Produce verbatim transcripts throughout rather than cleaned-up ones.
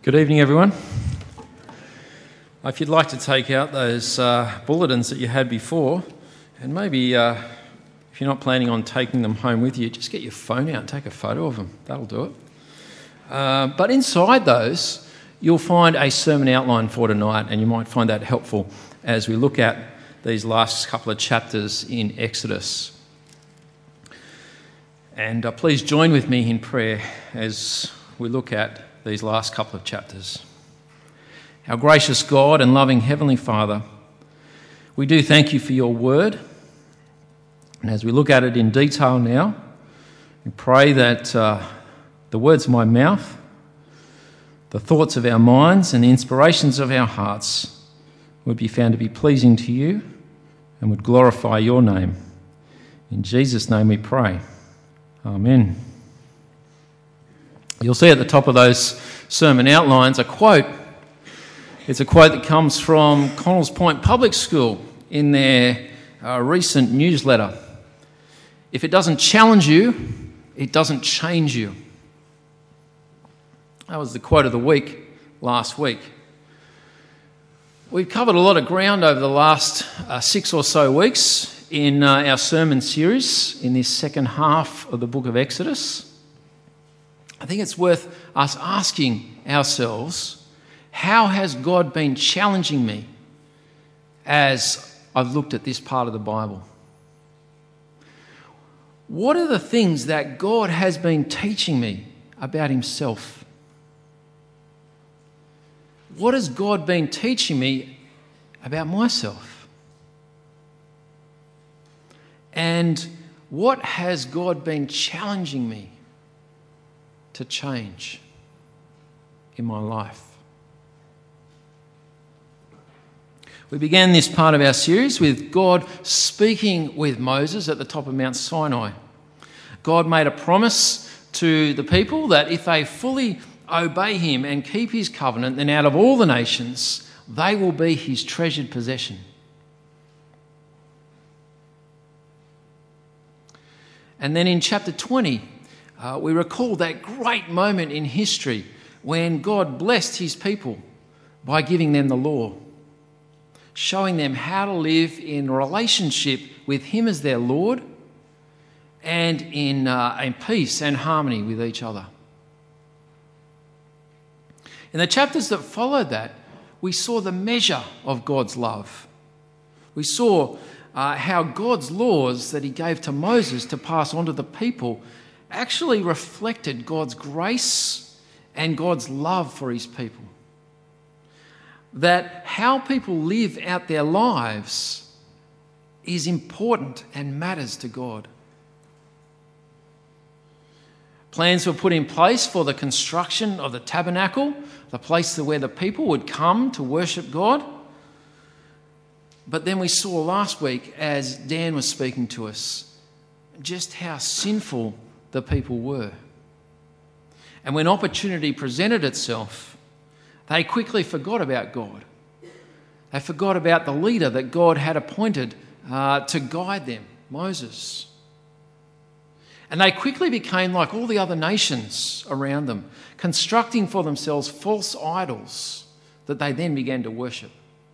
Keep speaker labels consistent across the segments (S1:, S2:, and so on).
S1: Good evening, everyone. If you'd like to take out those uh, bulletins that you had before, and maybe uh, if you're not planning on taking them home with you, just get your phone out and take a photo of them. That'll do it. Uh, but inside those, you'll find a sermon outline for tonight, and you might find that helpful as we look at these last couple of chapters in Exodus. And uh, please join with me in prayer as we look at these last couple of chapters. Our gracious God and loving Heavenly Father, we do thank you for your word. And as we look at it in detail now, we pray that uh, the words of my mouth, the thoughts of our minds and the inspirations of our hearts would be found to be pleasing to you and would glorify your name. In Jesus' name we pray. Amen. You'll see at the top of those sermon outlines a quote. It's a quote that comes from Connells Point Public School in their uh, recent newsletter. If it doesn't challenge you, it doesn't change you. That was the quote of the week last week. We've covered a lot of ground over the last uh, six or so weeks in uh, our sermon series in this second half of the book of Exodus. I think it's worth us asking ourselves, how has God been challenging me as I've looked at this part of the Bible? What are the things that God has been teaching me about himself? What has God been teaching me about myself? And what has God been challenging me to change in my life? We began this part of our series with God speaking with Moses at the top of Mount Sinai. God made a promise to the people that if they fully obey him and keep his covenant, then out of all the nations, they will be his treasured possession. And then in chapter twenty, Uh, we recall that great moment in history when God blessed his people by giving them the law, showing them how to live in relationship with him as their Lord and in, uh, in peace and harmony with each other. In the chapters that followed that, we saw the measure of God's love. We saw uh, how God's laws that he gave to Moses to pass on to the people actually reflected God's grace and God's love for his people. That how people live out their lives is important and matters to God. Plans were put in place for the construction of the tabernacle, the place where the people would come to worship God. But then we saw last week, as Dan was speaking to us, just how sinful the people were. And when opportunity presented itself, they quickly forgot about God. They forgot about the leader that God had appointed uh, to guide them, Moses. And they quickly became like all the other nations around them, constructing for themselves false idols that they then began to worship.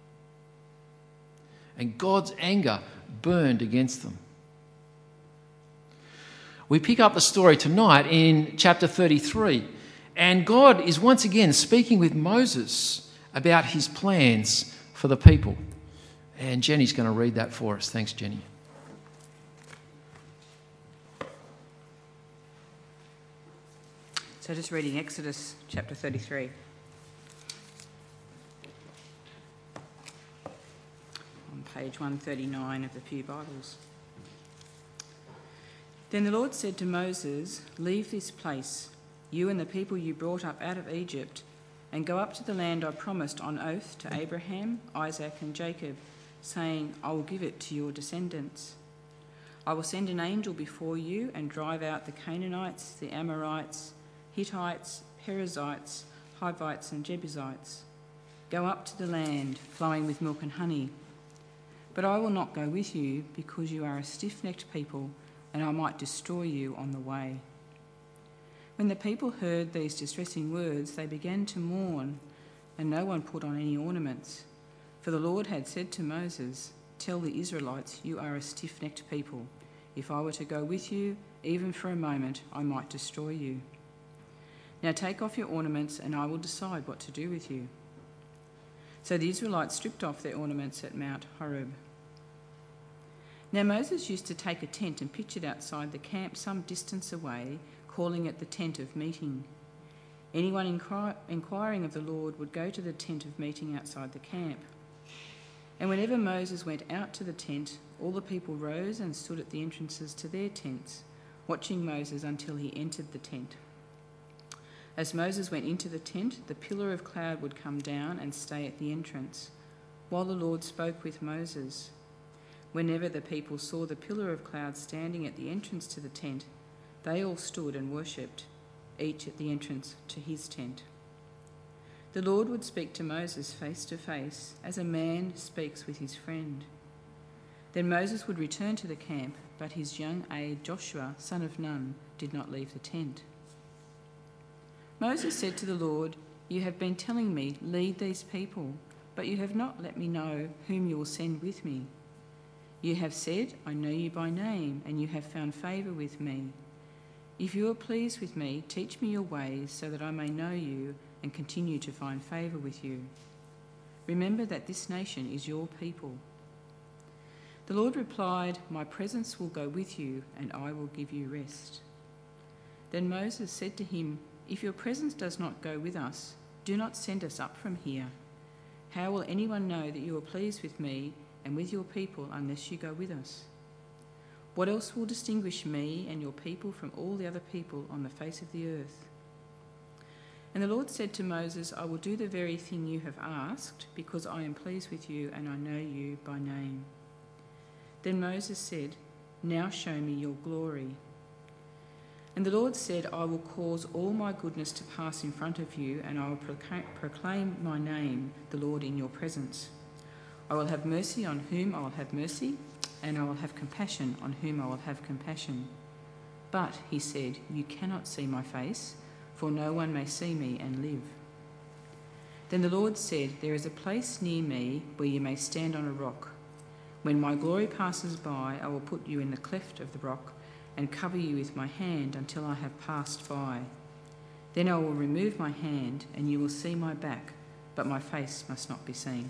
S1: And God's anger burned against them. We pick up the story tonight in chapter thirty-three, and God is once again speaking with Moses about his plans for the people. And Jenny's going to read that for us. Thanks, Jenny.
S2: So just reading Exodus chapter thirty-three. On page one thirty-nine of the Pew Bibles. Then the Lord said to Moses, "Leave this place, you and the people you brought up out of Egypt, and go up to the land I promised on oath to Abraham, Isaac and Jacob, saying, I will give it to your descendants. I will send an angel before you and drive out the Canaanites, the Amorites, Hittites, Perizzites, Hivites and Jebusites. Go up to the land flowing with milk and honey. But I will not go with you, because you are a stiff-necked people, and I might destroy you on the way. When the people heard these distressing words, they began to mourn, and no one put on any ornaments. For the Lord had said to Moses, "Tell the Israelites, you are a stiff-necked people. If I were to go with you, even for a moment, I might destroy you. Now take off your ornaments, and I will decide what to do with you." So the Israelites stripped off their ornaments at Mount Horeb. Now Moses used to take a tent and pitch it outside the camp some distance away, calling it the tent of meeting. Anyone inquir- inquiring of the Lord would go to the tent of meeting outside the camp. And whenever Moses went out to the tent, all the people rose and stood at the entrances to their tents, watching Moses until he entered the tent. As Moses went into the tent, the pillar of cloud would come down and stay at the entrance, while the Lord spoke with Moses. Whenever the people saw the pillar of cloud standing at the entrance to the tent, they all stood and worshipped, each at the entrance to his tent. The Lord would speak to Moses face to face, as a man speaks with his friend. Then Moses would return to the camp, but his young aide Joshua, son of Nun, did not leave the tent. Moses said to the Lord, "You have been telling me, 'Lead these people,' but you have not let me know whom you will send with me. You have said, 'I know you by name, and you have found favour with me.' If you are pleased with me, teach me your ways so that I may know you and continue to find favour with you. Remember that this nation is your people." The Lord replied, "My presence will go with you, and I will give you rest." Then Moses said to him, "If your presence does not go with us, do not send us up from here. How will anyone know that you are pleased with me and with your people unless you go with us? What else will distinguish me and your people from all the other people on the face of the earth?" And the Lord said to Moses, "I will do the very thing you have asked, because I am pleased with you and I know you by name." Then Moses said, "Now show me your glory." And the Lord said, "I will cause all my goodness to pass in front of you, and I will proclaim my name, the Lord, in your presence. I will have mercy on whom I will have mercy, and I will have compassion on whom I will have compassion. But," he said, "you cannot see my face, for no one may see me and live." Then the Lord said, "There is a place near me where you may stand on a rock. When my glory passes by, I will put you in the cleft of the rock and cover you with my hand until I have passed by. Then I will remove my hand, and you will see my back, but my face must not be seen."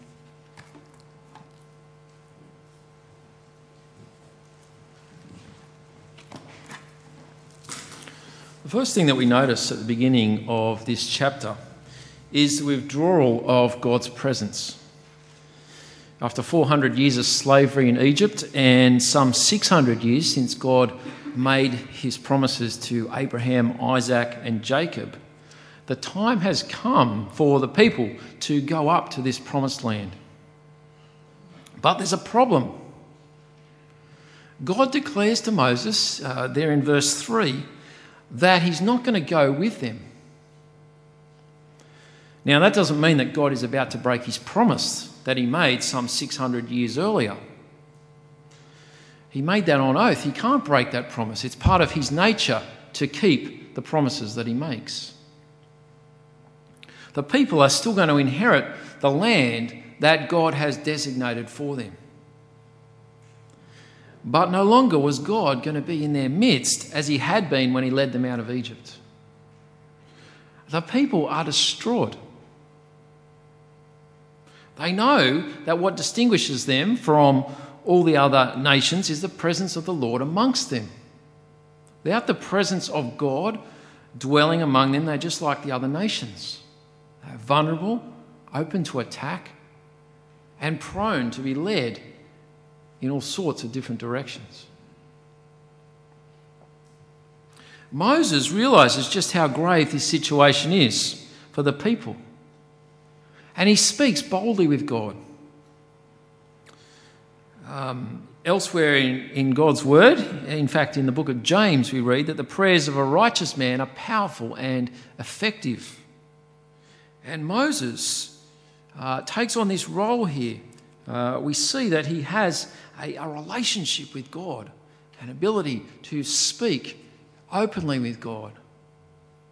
S1: The first thing that we notice at the beginning of this chapter is the withdrawal of God's presence. After four hundred years of slavery in Egypt and some six hundred years since God made his promises to Abraham, Isaac and Jacob, the time has come for the people to go up to this promised land. But there's a problem. God declares to Moses, uh, there in verse three, that he's not going to go with them. Now, that doesn't mean that God is about to break his promise that he made some six hundred years earlier. He made that on oath. He can't break that promise. It's part of his nature to keep the promises that he makes. The people are still going to inherit the land that God has designated for them. But no longer was God going to be in their midst as he had been when he led them out of Egypt. The people are distraught. They know that what distinguishes them from all the other nations is the presence of the Lord amongst them. Without the presence of God dwelling among them, they're just like the other nations. They're vulnerable, open to attack, and prone to be led in all sorts of different directions. Moses realises just how grave this situation is for the people, and he speaks boldly with God. Um, elsewhere in, in God's word, in fact in the book of James, we read that the prayers of a righteous man are powerful and effective. And Moses uh, takes on this role here. Uh, we see that he has a, a relationship with God, an ability to speak openly with God.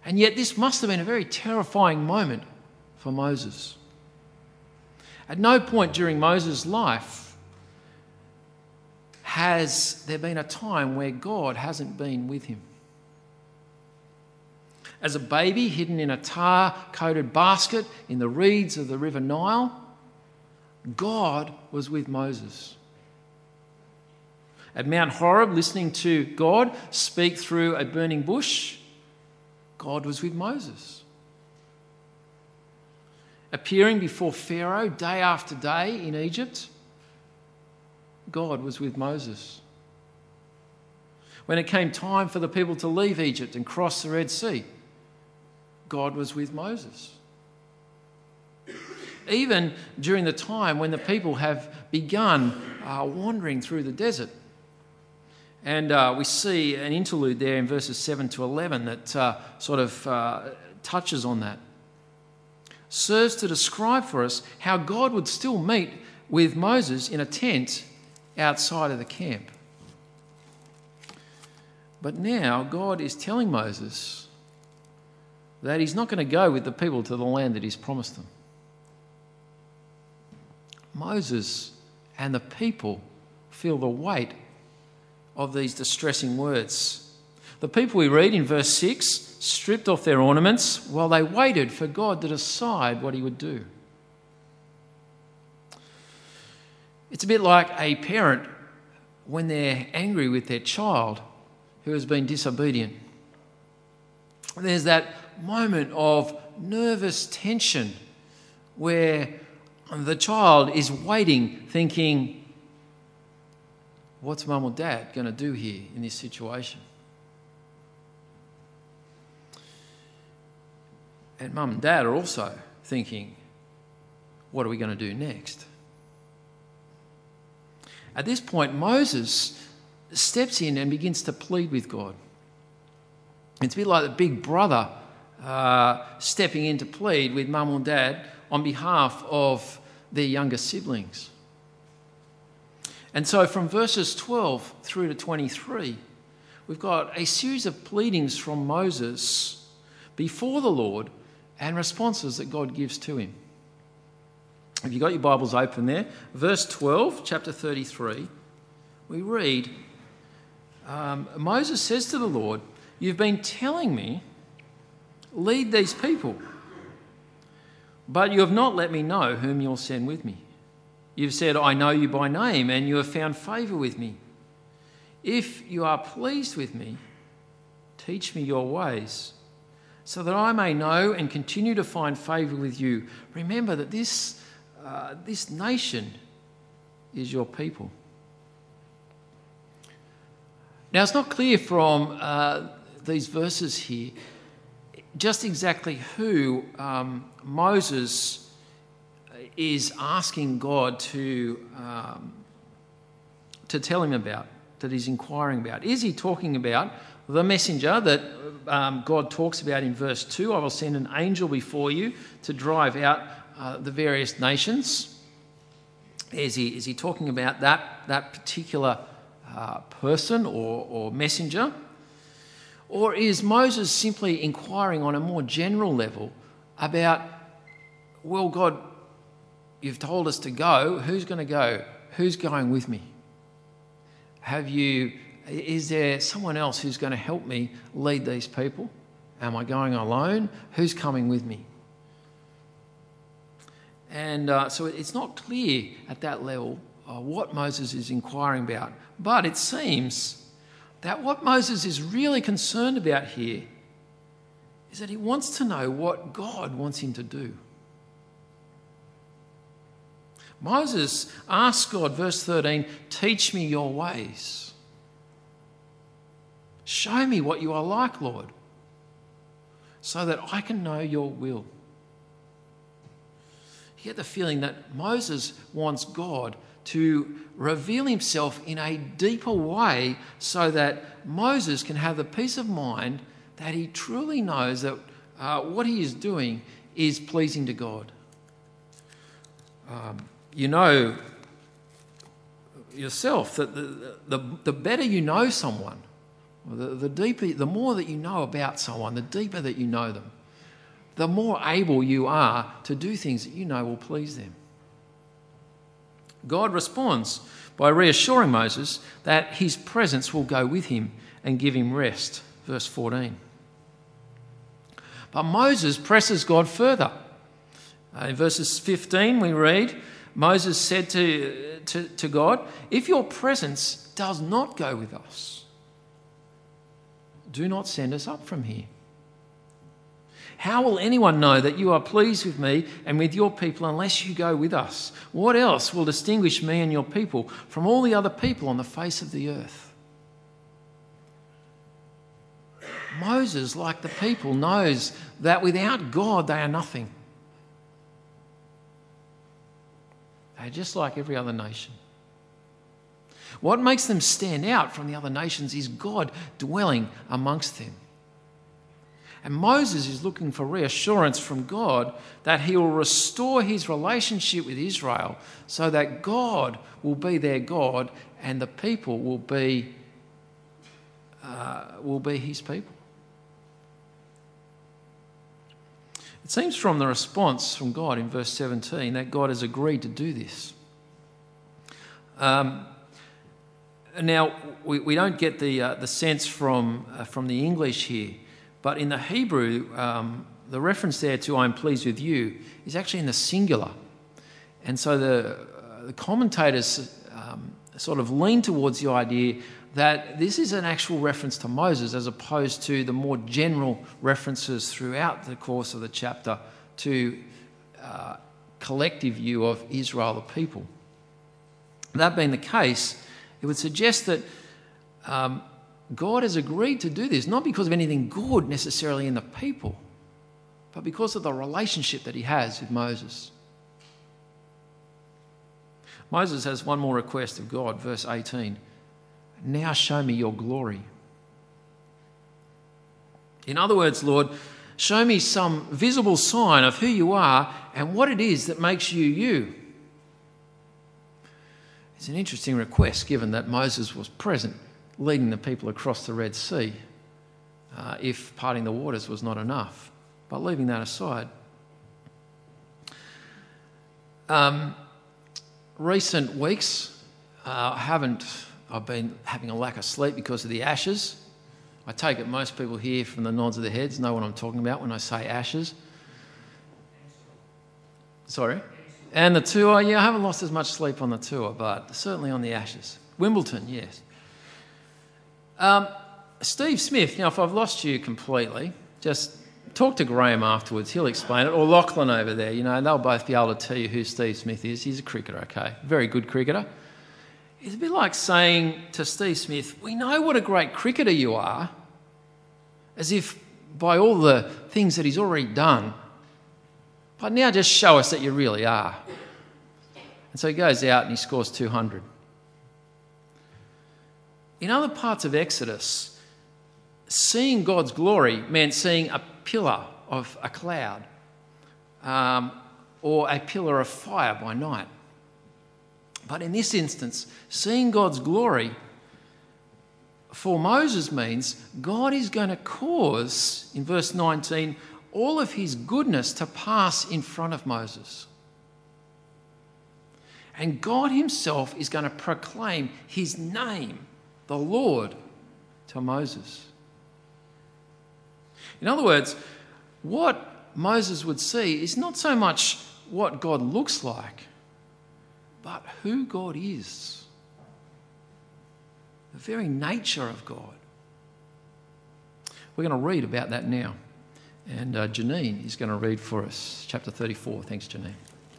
S1: And yet this must have been a very terrifying moment for Moses. At no point during Moses' life has there been a time where God hasn't been with him. As a baby hidden in a tar-coated basket in the reeds of the River Nile, God was with Moses. At Mount Horeb, listening to God speak through a burning bush, God was with Moses. Appearing before Pharaoh day after day in Egypt, God was with Moses. When it came time for the people to leave Egypt and cross the Red Sea, God was with Moses. Even during the time when the people have begun uh, wandering through the desert. And uh, we see an interlude there in verses seven to eleven that uh, sort of uh, touches on that. Serves to describe for us how God would still meet with Moses in a tent outside of the camp. But now God is telling Moses that he's not going to go with the people to the land that he's promised them. Moses and the people feel the weight of these distressing words. The people we read in verse six stripped off their ornaments while they waited for God to decide what he would do. It's a bit like a parent when they're angry with their child who has been disobedient. There's that moment of nervous tension where the child is waiting, thinking, what's mum or dad going to do here in this situation? And mum and dad are also thinking, what are we going to do next? At this point, Moses steps in and begins to plead with God. It's a bit like the big brother uh, stepping in to plead with mum or dad on behalf of their younger siblings. And so from verses twelve through to twenty-three, we've got a series of pleadings from Moses before the Lord and responses that God gives to him. If you've got your Bibles open there, verse twelve, chapter thirty-three, we read, um, Moses says to the Lord, "You've been telling me, lead these people, but you have not let me know whom you'll send with me. You've said, I know you by name, and you have found favour with me. If you are pleased with me, teach me your ways, so that I may know and continue to find favour with you. Remember that this, uh, this nation is your people." Now, it's not clear from uh, these verses here just exactly who um, Moses is asking God to um, to tell him about, that he's inquiring about. Is he talking about the messenger that um, God talks about in verse two? I will send an angel before you to drive out uh, the various nations. Is he is he talking about that that particular uh, person or, or messenger? Or is Moses simply inquiring on a more general level about, well, God, you've told us to go. Who's going to go? Who's going with me? Have you? Is there someone else who's going to help me lead these people? Am I going alone? Who's coming with me? And uh, so it's not clear at that level uh, what Moses is inquiring about. But it seems that what Moses is really concerned about here is that he wants to know what God wants him to do. Moses asks God, verse thirteen, teach me your ways. Show me what you are like, Lord, so that I can know your will. You get the feeling that Moses wants God to reveal himself in a deeper way so that Moses can have the peace of mind that he truly knows that uh, what he is doing is pleasing to God. Um, you know yourself that the, the, the better you know someone, The, the deeper, the more that you know about someone, the deeper that you know them, the more able you are to do things that you know will please them. God responds by reassuring Moses that his presence will go with him and give him rest. Verse fourteen. But Moses presses God further. Uh, in verses fifteen we read, Moses said to, to, to God, "If your presence does not go with us, do not send us up from here. How will anyone know that you are pleased with me and with your people unless you go with us? What else will distinguish me and your people from all the other people on the face of the earth?" Moses, like the people, knows that without God they are nothing. They're just like every other nation. What makes them stand out from the other nations is God dwelling amongst them. And Moses is looking for reassurance from God that he will restore his relationship with Israel so that God will be their God and the people will be, uh, will be his people. It seems from the response from God in verse seventeen that God has agreed to do this. Um, now, we, we don't get the, uh, the sense from, uh, from the English here, but in the Hebrew, um, the reference there to "I'm pleased with you" is actually in the singular. And so the, uh, the commentators um, sort of lean towards the idea that this is an actual reference to Moses as opposed to the more general references throughout the course of the chapter to uh, collective view of Israel, the people. That being the case, it would suggest that um, God has agreed to do this, not because of anything good necessarily in the people, but because of the relationship that he has with Moses. Moses has one more request of God, verse eighteen. "Now show me your glory." In other words, Lord, show me some visible sign of who you are and what it is that makes you you. It's an interesting request given that Moses was present leading the people across the Red Sea, uh, if parting the waters was not enough. But leaving that aside, um, recent weeks, uh, I haven't, I've been having a lack of sleep because of the ashes. I take it most people here from the nods of their heads know what I'm talking about when I say ashes. Sorry? And the tour, yeah, I haven't lost as much sleep on the tour, but certainly on the ashes. Wimbledon, yes. Um, Steve Smith, now if I've lost you completely, just talk to Graham afterwards, he'll explain it, or Lachlan over there, you know, they'll both be able to tell you who Steve Smith is. He's a cricketer, okay, very good cricketer. It's a bit like saying to Steve Smith, "We know what a great cricketer you are," as if by all the things that he's already done, but now just show us that you really are. And so he goes out and he scores two hundred. In other parts of Exodus, seeing God's glory meant seeing a pillar of a cloud um, or a pillar of fire by night. But in this instance, seeing God's glory for Moses means God is going to cause, in verse nineteen, all of his goodness to pass in front of Moses. And God himself is going to proclaim his name, the Lord, to Moses. In other words, what Moses would see is not so much what God looks like, but who God is. The very nature of God. We're going to read about that now. And uh, Janine is going to read for us chapter thirty-four. Thanks, Janine.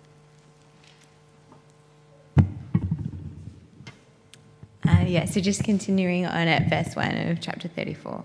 S3: Uh, yeah, so just continuing on at verse one of chapter thirty-four.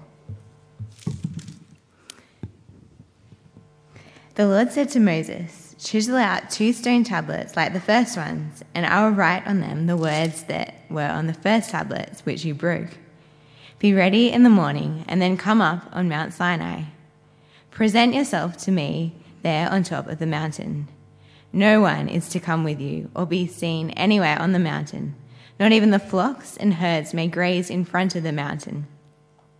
S3: The Lord said to Moses, "Chisel out two stone tablets like the first ones, and I will write on them the words that were on the first tablets which you broke. Be ready in the morning, and then come up on Mount Sinai. Present yourself to me there on top of the mountain. No one is to come with you or be seen anywhere on the mountain. Not even the flocks and herds may graze in front of the mountain.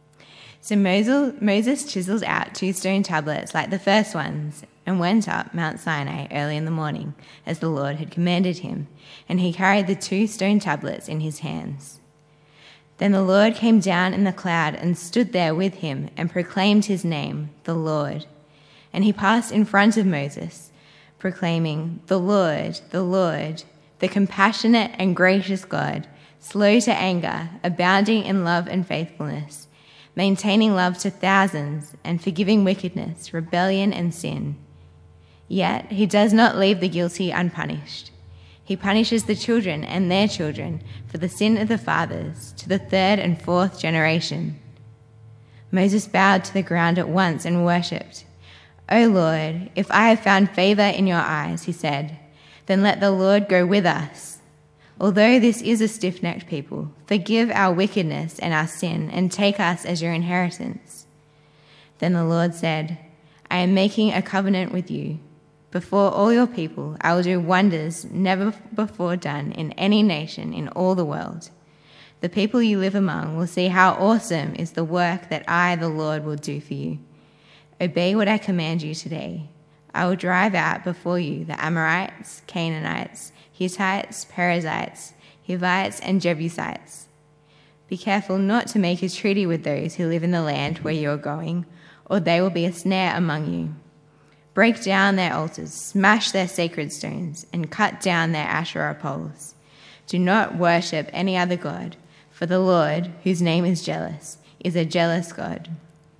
S3: So Moses chiseled out two stone tablets like the first ones and went up Mount Sinai early in the morning, as the Lord had commanded him, and he carried the two stone tablets in his hands. Then the Lord came down in the cloud and stood there with him and proclaimed his name, the Lord. And he passed in front of Moses, proclaiming, "The Lord, the Lord, the compassionate and gracious God, slow to anger, abounding in love and faithfulness, maintaining love to thousands, and forgiving wickedness, rebellion, and sin. Yet he does not leave the guilty unpunished. He punishes the children and their children for the sin of the fathers to the third and fourth generation." Moses bowed to the ground at once and worshipped. "O Lord, if I have found favor in your eyes," he said, "then let the Lord go with us. Although this is a stiff-necked people, forgive our wickedness and our sin and take us as your inheritance." Then the Lord said, "I am making a covenant with you. Before all your people, I will do wonders never before done in any nation in all the world. The people you live among will see how awesome is the work that I, the Lord, will do for you. Obey what I command you today. I will drive out before you the Amorites, Canaanites, Hittites, Perizzites, Hivites, and Jebusites. Be careful not to make a treaty with those who live in the land where you are going, or they will be a snare among you. Break down their altars, smash their sacred stones, and cut down their Asherah poles. Do not worship any other god, for the Lord, whose name is jealous, is a jealous God.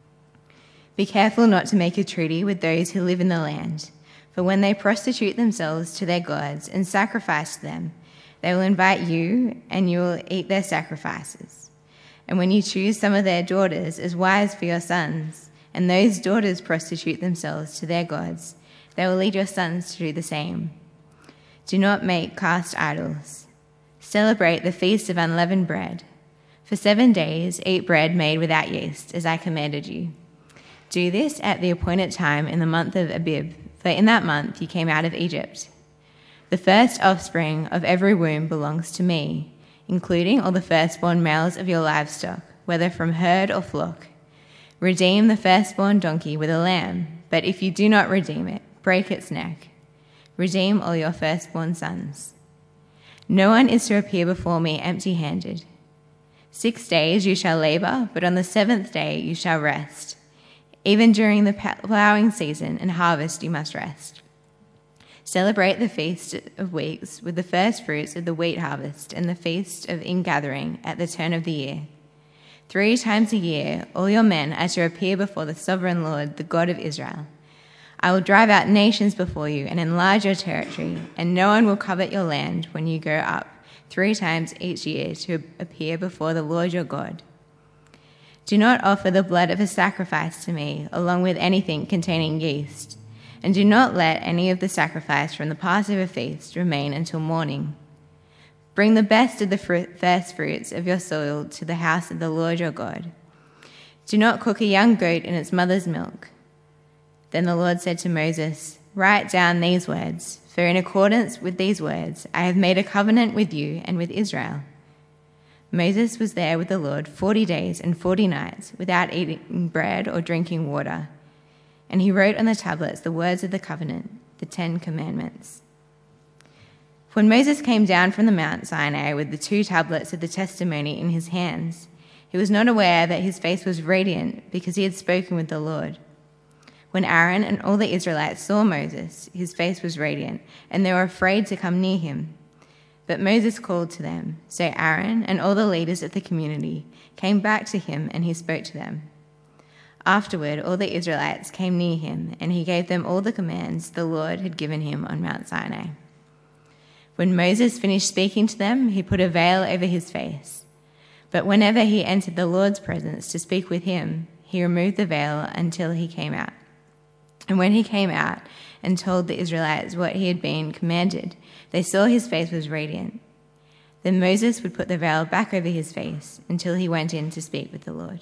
S3: Be careful not to make a treaty with those who live in the land, for when they prostitute themselves to their gods and sacrifice to them, they will invite you, and you will eat their sacrifices. And when you choose some of their daughters as wives for your sons, and those daughters prostitute themselves to their gods, they will lead your sons to do the same. Do not make cast idols. Celebrate the Feast of Unleavened Bread. For seven days eat bread made without yeast, as I commanded you. Do this at the appointed time in the month of Abib, for in that month you came out of Egypt. The first offspring of every womb belongs to me, including all the firstborn males of your livestock, whether from herd or flock. Redeem the firstborn donkey with a lamb, but if you do not redeem it, break its neck. Redeem all your firstborn sons. No one is to appear before me empty-handed. Six days you shall labor, but on the seventh day you shall rest. Even during the plowing season and harvest you must rest. Celebrate the Feast of Weeks with the first fruits of the wheat harvest and the Feast of Ingathering at the turn of the year. Three times a year, all your men are to appear before the sovereign Lord, the God of Israel. I will drive out nations before you and enlarge your territory, and no one will covet your land when you go up three times each year to appear before the Lord your God. Do not offer the blood of a sacrifice to me, along with anything containing yeast, and do not let any of the sacrifice from the Passover feast remain until morning. Bring the best of the fruit, first fruits of your soil to the house of the Lord your God. Do not cook a young goat in its mother's milk. Then the Lord said to Moses, "Write down these words, for in accordance with these words I have made a covenant with you and with Israel." Moses was there with the Lord forty days and forty nights without eating bread or drinking water. And he wrote on the tablets the words of the covenant, the Ten Commandments. When Moses came down from the Mount Sinai with the two tablets of the testimony in his hands, he was not aware that his face was radiant because he had spoken with the Lord. When Aaron and all the Israelites saw Moses, his face was radiant, and they were afraid to come near him. But Moses called to them, so Aaron and all the leaders of the community came back to him, and he spoke to them. Afterward, all the Israelites came near him, and he gave them all the commands the Lord had given him on Mount Sinai. When Moses finished speaking to them, he put a veil over his face. But whenever he entered the Lord's presence to speak with him, he removed the veil until he came out. And when he came out and told the Israelites what he had been commanded, they saw his face was radiant. Then Moses would put the veil back over his face until he went in to speak with the Lord.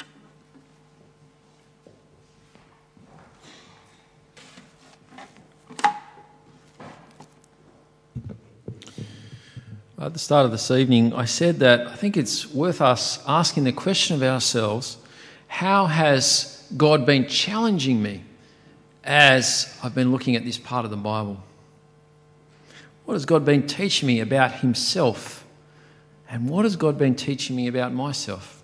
S1: At the start of this evening, I said that I think it's worth us asking the question of ourselves, how has God been challenging me as I've been looking at this part of the Bible? What has God been teaching me about himself? And what has God been teaching me about myself?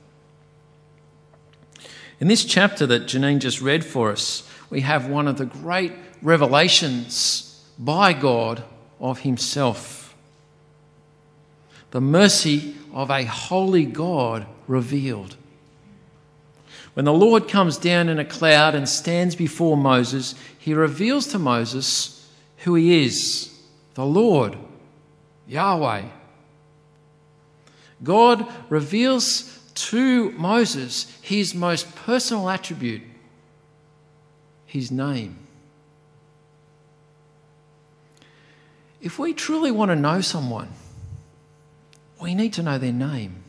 S1: In this chapter that Janine just read for us, we have one of the great revelations by God of himself. The mercy of a holy God revealed. When the Lord comes down in a cloud and stands before Moses, he reveals to Moses who he is, the Lord, Yahweh. God reveals to Moses his most personal attribute, his name. If we truly want to know someone, we need to know their name.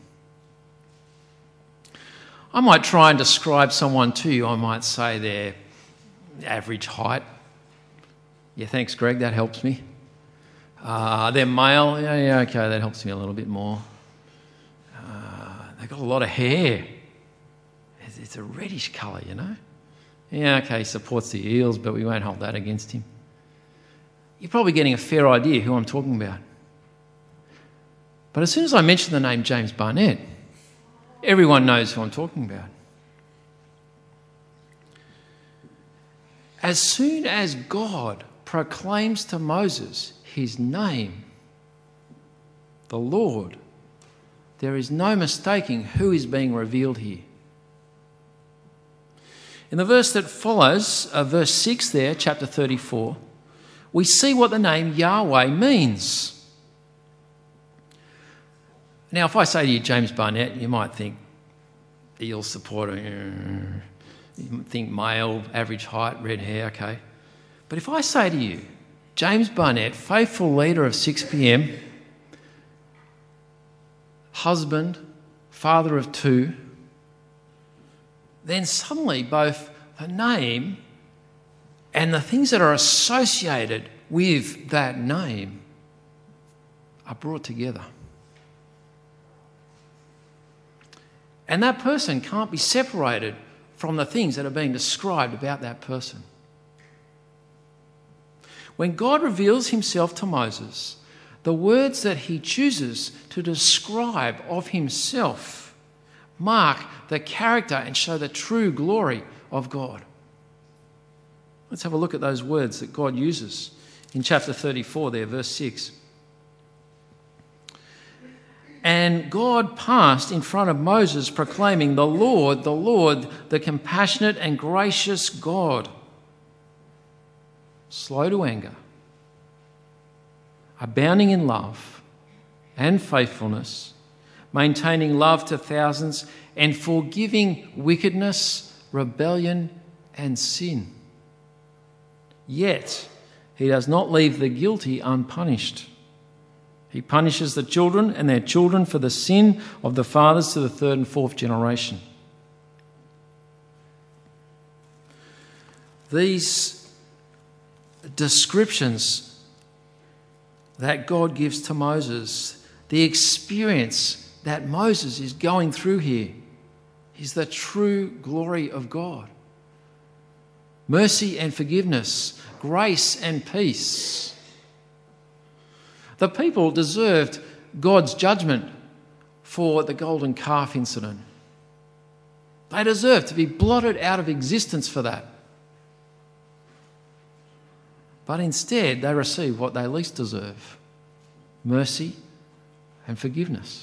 S1: I might try and describe someone to you. I might say their average height. Yeah, thanks, Greg. That helps me. Uh, they're male. Yeah, yeah, okay, that helps me a little bit more. Uh, they've got a lot of hair. It's, it's a reddish colour, you know. Yeah, okay, he supports the Eels, but we won't hold that against him. You're probably getting a fair idea who I'm talking about. But as soon as I mention the name James Barnett, everyone knows who I'm talking about. As soon as God proclaims to Moses his name, the Lord, there is no mistaking who is being revealed here. In the verse that follows, uh, verse six there, chapter thirty-four, we see what the name Yahweh means. Now, if I say to you James Barnett, you might think Eel supporter, you might think male, average height, red hair, okay. But if I say to you, James Barnett, faithful leader of six p m, husband, father of two, then suddenly both the name and the things that are associated with that name are brought together. And that person can't be separated from the things that are being described about that person. When God reveals himself to Moses, the words that he chooses to describe of himself mark the character and show the true glory of God. Let's have a look at those words that God uses in chapter thirty-four there, verse six. And God passed in front of Moses, proclaiming, "The Lord, the Lord, the compassionate and gracious God, slow to anger, abounding in love and faithfulness, maintaining love to thousands, and forgiving wickedness, rebellion, and sin. Yet he does not leave the guilty unpunished. He punishes the children and their children for the sin of the fathers to the third and fourth generation." These descriptions that God gives to Moses, the experience that Moses is going through here, is the true glory of God. Mercy and forgiveness, grace and peace. The people deserved God's judgment for the golden calf incident. They deserved to be blotted out of existence for that. But instead, they received what they least deserve: mercy and forgiveness.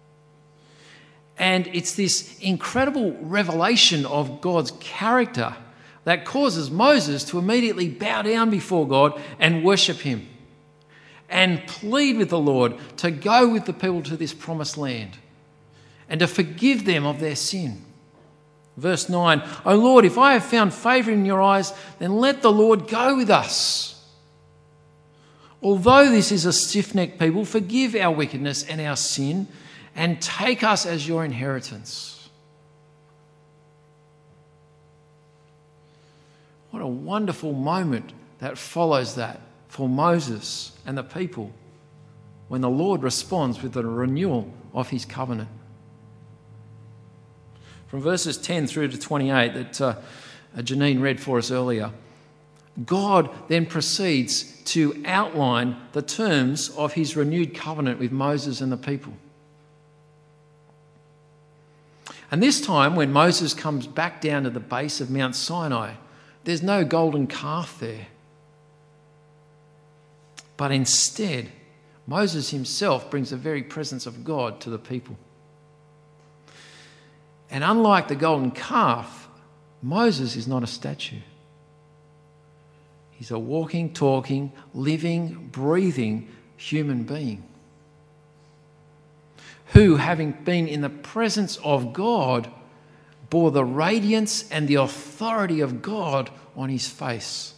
S1: And it's this incredible revelation of God's character that causes Moses to immediately bow down before God and worship him, and plead with the Lord to go with the people to this promised land and to forgive them of their sin. Verse nine, "O Lord, if I have found favour in your eyes, then let the Lord go with us. Although this is a stiff-necked people, forgive our wickedness and our sin and take us as your inheritance." What a wonderful moment that follows that for Moses and the people when the Lord responds with a renewal of his covenant. from verses ten through to twenty-eight that uh, Janine read for us earlier, God then proceeds to outline the terms of his renewed covenant with Moses and the people. And this time, when Moses comes back down to the base of Mount Sinai, there's no golden calf there. But instead, Moses himself brings the very presence of God to the people. And unlike the golden calf, Moses is not a statue. He's a walking, talking, living, breathing human being who, having been in the presence of God, bore the radiance and the authority of God on his face.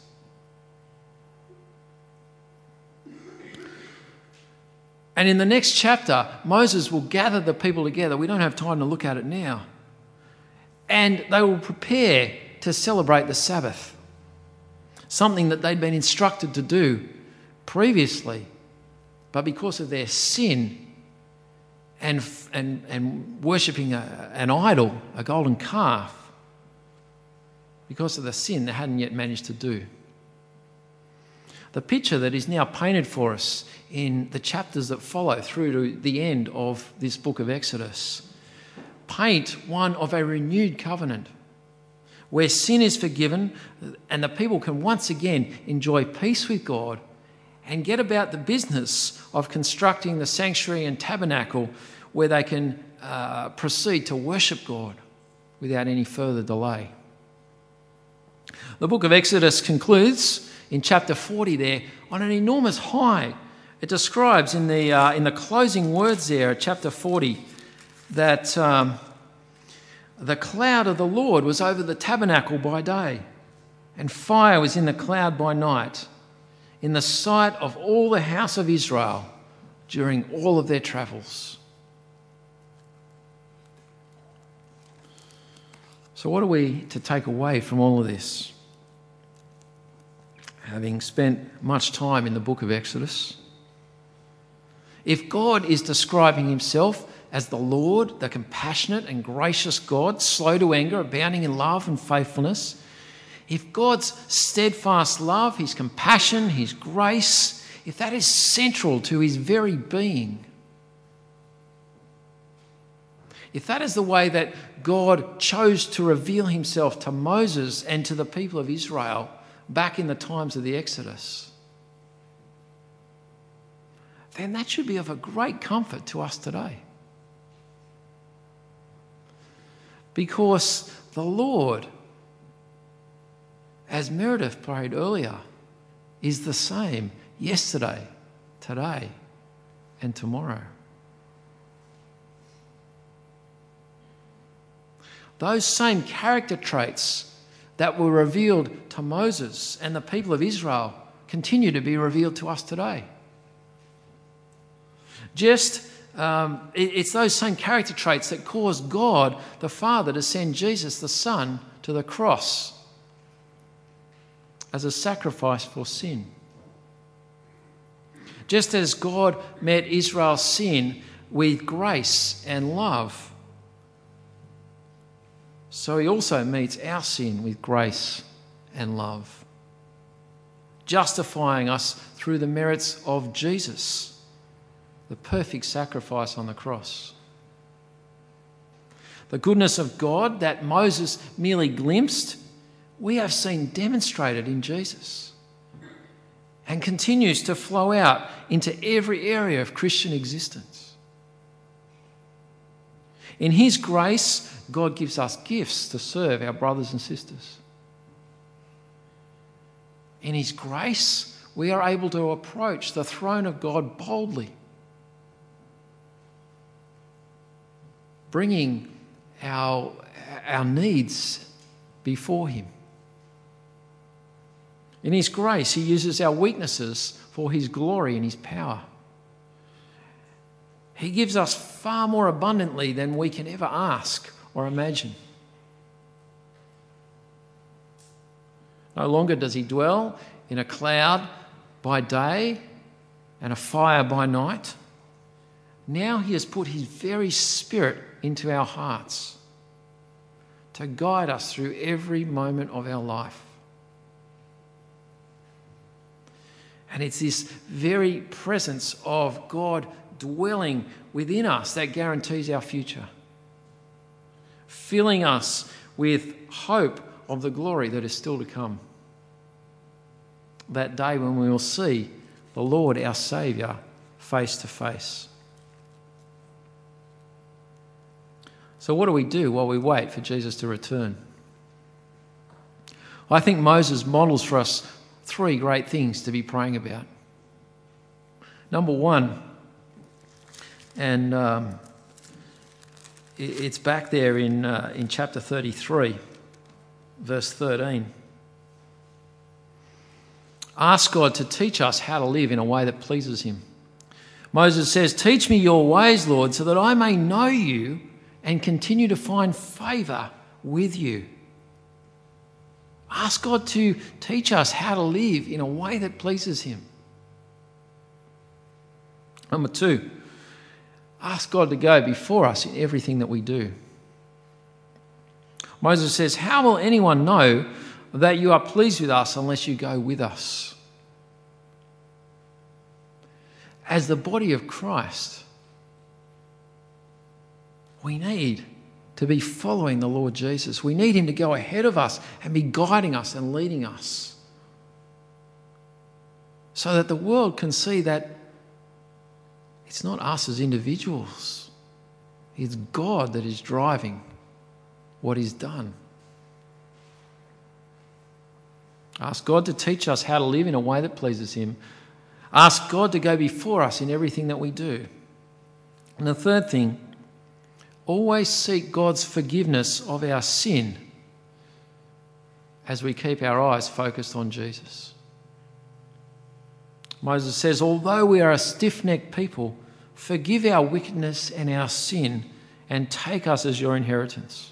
S1: And in the next chapter, Moses will gather the people together. We don't have time to look at it now. And they will prepare to celebrate the Sabbath, something that they'd been instructed to do previously. But because of their sin and, and, and worshipping a, an idol, a golden calf, because of the sin, they hadn't yet managed to do. The picture that is now painted for us in the chapters that follow through to the end of this book of Exodus paint one of a renewed covenant where sin is forgiven and the people can once again enjoy peace with God and get about the business of constructing the sanctuary and tabernacle where they can uh, proceed to worship God without any further delay. The book of Exodus concludes in chapter forty there on an enormous high. It describes in the uh, in the closing words there at chapter forty that um, the cloud of the Lord was over the tabernacle by day, and fire was in the cloud by night, in the sight of all the house of Israel during all of their travels. So what are we to take away from all of this? Having spent much time in the book of Exodus, if God is describing himself as the Lord, the compassionate and gracious God, slow to anger, abounding in love and faithfulness, if God's steadfast love, his compassion, his grace, if that is central to his very being, if that is the way that God chose to reveal himself to Moses and to the people of Israel back in the times of the Exodus, then that should be of a great comfort to us today. Because the Lord, as Meredith prayed earlier, is the same yesterday, today, and tomorrow. Those same character traits that were revealed to Moses and the people of Israel continue to be revealed to us today. Just, um, it, it's those same character traits that caused God, the Father, to send Jesus, the Son, to the cross as a sacrifice for sin. Just as God met Israel's sin with grace and love, so he also meets our sin with grace and love, justifying us through the merits of Jesus, the perfect sacrifice on the cross. The goodness of God that Moses merely glimpsed, we have seen demonstrated in Jesus and continues to flow out into every area of Christian existence. In his grace, God gives us gifts to serve our brothers and sisters. In his grace, we are able to approach the throne of God boldly, bringing our, our needs before him. In his grace, he uses our weaknesses for his glory and his power. He gives us far more abundantly than we can ever ask or imagine. No longer does he dwell in a cloud by day and a fire by night. Now he has put his very spirit into our hearts. to guide us through every moment of our life. And it's this very presence of God dwelling within us that guarantees our future, filling us with hope of the glory that is still to come. That day when we will see the Lord, our Saviour, face to face. So what do we do while we wait for Jesus to return? I think Moses models for us three great things to be praying about. Number one, and um, it's back there in uh, in chapter thirty-three, verse thirteen. Ask God to teach us how to live in a way that pleases him. Moses says, "Teach me your ways, Lord, so that I may know you and continue to find favour with you." Ask God to teach us how to live in a way that pleases him. Number two, ask God to go before us in everything that we do. Moses says, "How will anyone know that you are pleased with us unless you go with us?" As the body of Christ, we need to be following the Lord Jesus. We need him to go ahead of us and be guiding us and leading us, so that the world can see that it's not us as individuals. It's God that is driving what is done. Ask God to teach us how to live in a way that pleases him. Ask God to go before us in everything that we do. And the third thing, always seek God's forgiveness of our sin as we keep our eyes focused on Jesus. Moses says, "Although we are a stiff-necked people, forgive our wickedness and our sin and take us as your inheritance."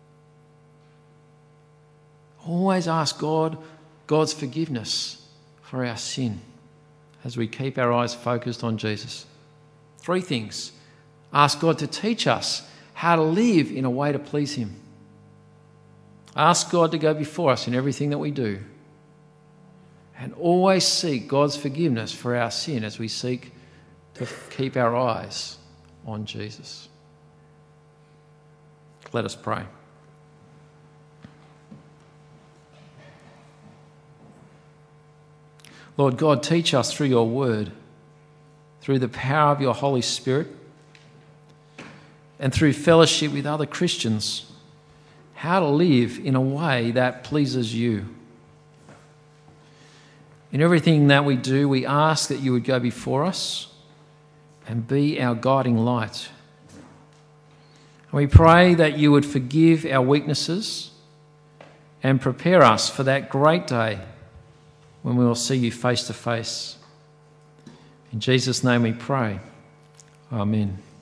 S1: Always ask God, God's forgiveness for our sin as we keep our eyes focused on Jesus. Three things. Ask God to teach us how to live in a way to please him. Ask God to go before us in everything that we do. And always seek God's forgiveness for our sin as we seek to keep our eyes on Jesus. Let us pray. Lord God, teach us through your word, through the power of your Holy Spirit, and through fellowship with other Christians, how to live in a way that pleases you. In everything that we do, we ask that you would go before us and be our guiding light. And we pray that you would forgive our weaknesses and prepare us for that great day when we will see you face to face. In Jesus' name we pray. Amen.